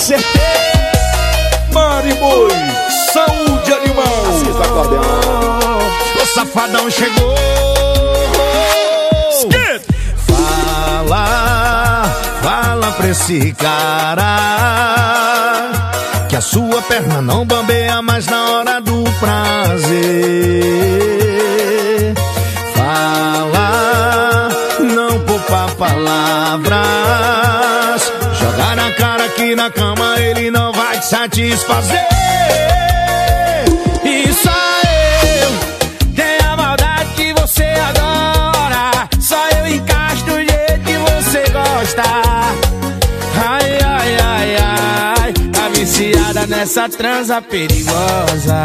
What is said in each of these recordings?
Acertei! Mariboi, saúde animal. Assista o acordeão. O safadão chegou. Fala pra esse cara que a sua perna não bambeia mais na hora do prazer. Fala, não poupa palavras. Jogar na cara que na cama ele não vai te satisfazer. E só eu tenho a maldade que você adora. Só eu encaixo do jeito que você gosta. Ai, ai, ai, ai, tá viciada nessa transa perigosa.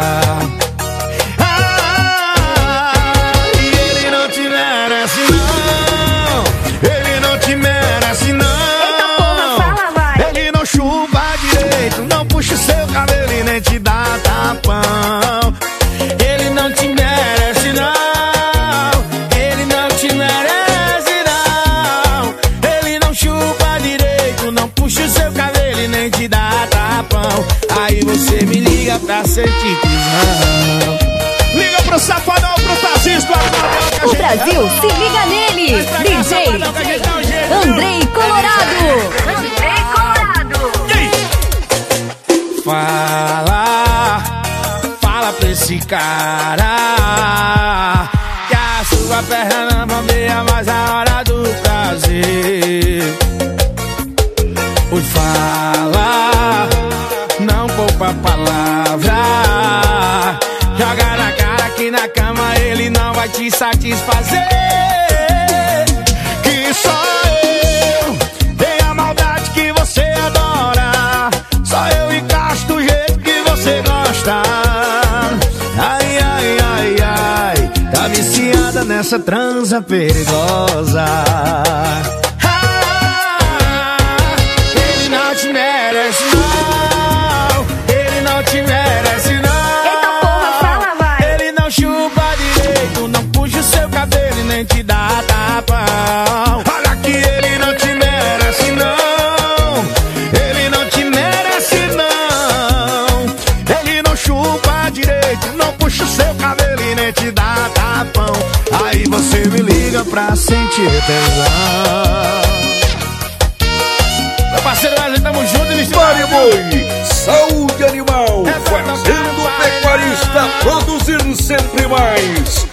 E ele não te merece não. Ele não te merece não. Eita porra, fala, vai. Ele não chupa direito, não puxa o seu cabelo e nem te dá tapão. Ele não te merece não. Ele não te merece não. Ele não chupa direito, não puxa o seu cabelo e nem te dá tapão. Aí você me liga pra sentir tesão. Liga pro Safadão, pro Tazisto. O Brasil se liga nele. DJ Andrei Colorado. Andrei Colorado. Fala pra esse cara que a sua perna não bambeia mais na hora do prazer. Oi, fala, não poupa palavra. Joga na cara que na cama ele não vai te satisfazer. Que só eu tenho a maldade que você adora. Só eu encaixo do jeito que você gosta. Ai, ai, ai, ai, tá viciada nessa transa perigosa. Ele não te merece não. Ele não te merece não. Eita porra, fala, vai. Ele não chupa direito, não puxa o seu cabelo e nem te dá tapão. Olha que ele não te merece não. Ele não te merece não. Ele não chupa direito, não puxa o seu cabelo e nem te dá tapão. Aí você me liga pra sentir tesão. Meu parceiro Wesley, tamo junto e Mariboi, saúde animal. Fazendo pecuarista produzir sempre mais.